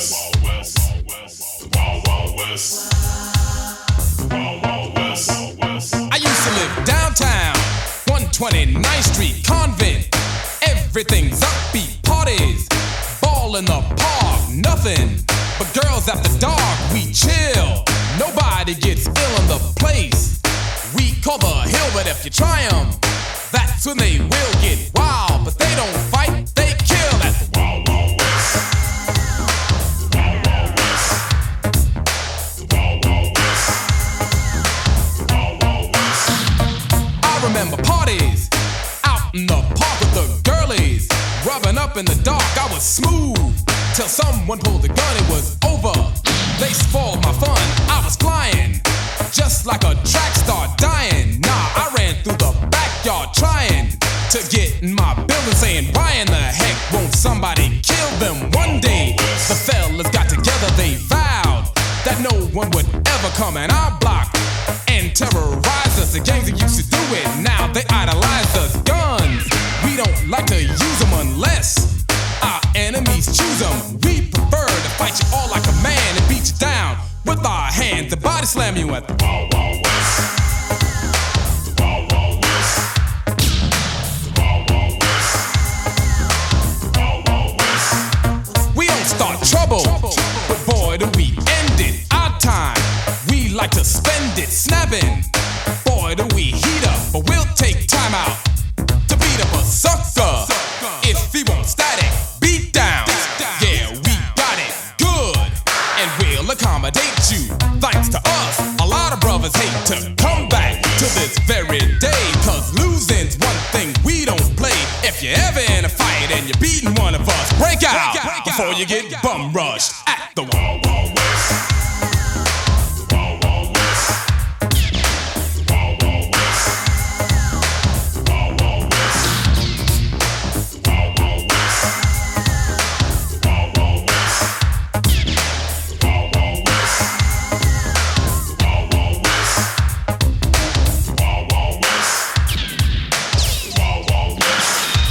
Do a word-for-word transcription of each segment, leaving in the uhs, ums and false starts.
West, Wild West, the Wild Wild West, the Wild Wild West. I used to live downtown, one twenty-ninth Street, Convent. Everything's upbeat, parties, ball in the park, nothing but girls after dark. We chill, nobody gets ill in the place. We call the hill, but if you try 'em, that's when they will get wild. But they don't fight, they kill. That's the Wild Wild West. The Wild Wild West. The Wild Wild West. The Wild Wild West. I remember parties out in the park with the girlies, rubbing up in the dark. I was smooth till someone pulled the gun. It was over. They spoiled my fun. I was flying just like a track star, dying. Nah, I ran through the backyard trying to get in my building, saying, why in the heck won't somebody kill them one day? The fellas got together, they vowed that no one would ever come in our block and terrorize us. The gangs that used to do it, now they idolize us. Guns, we don't like to use them unless our enemies choose them. We prefer to fight you all like a man and beat you down with our hands and body slam you at the Wild Wild West. The Wild Wild West. The Wild Wild West. The Wild Wild West. We don't start trouble, but boy do we end it. Our time, we like to spend it snapping. Boy do we heat up, but we'll take time out to beat up a sucker if he won't static beat down. Yeah, we got it good, and we'll accommodate you. Thanks to us, a lot of brothers hate to come back to this very day, cause losing's one thing we don't play. If you're ever in a fight and you're beating one of us, break out before you get bum rushed at the Wild Wild West. The Wild Wild West. The Wild Wild West. The Wild Wild West. The Wild Wild West. The Wild Wild West. The Wild Wild West. The Wild Wild West. The Wild Wild West. The Wild Wild West.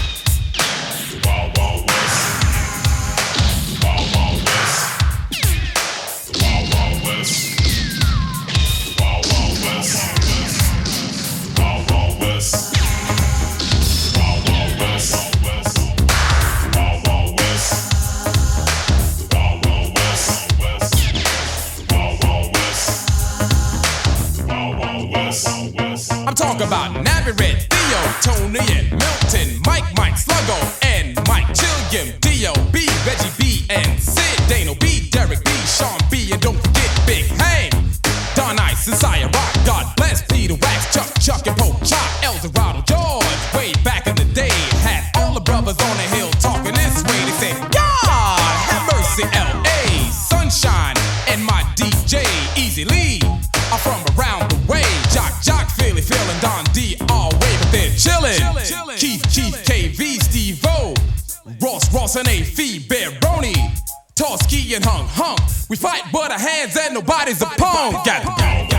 The Wild Wild West. The Wild Wild West. The Wild Wild West. The Wild Wild West. The Wild Wild West. The Wild Wild West. The Wild Wild West. The Wild Wild West. The Wild Wild West. The Wild Wild West. I'm talking about Navi Red, Theo, Tony and Milton, Mike, Mike, Sluggo, and Mike, Chilliam, Dio, B, Reggie B, and Sid, Dano B, Derek B, Sean B, and don't forget Big Hank, Don Ice, and Sire Rock, God bless Peter Wax, Chuck, Chuck, and Pope Chop, Eldorado George, way back in the day, had all the brothers on the hill talking this way. They said, God, have mercy, L A, Sunshine, and my D J, Easy Lee, are from around the way. Jock, Jock, Philly, Phil, and Don D all way, but they're chillin'. Keith, Keith, K V, Steve-O, Ross, Ross, and A F, Baroni, Toski, and Hung, Hunk. We fight with our hands and nobody's a punk. Got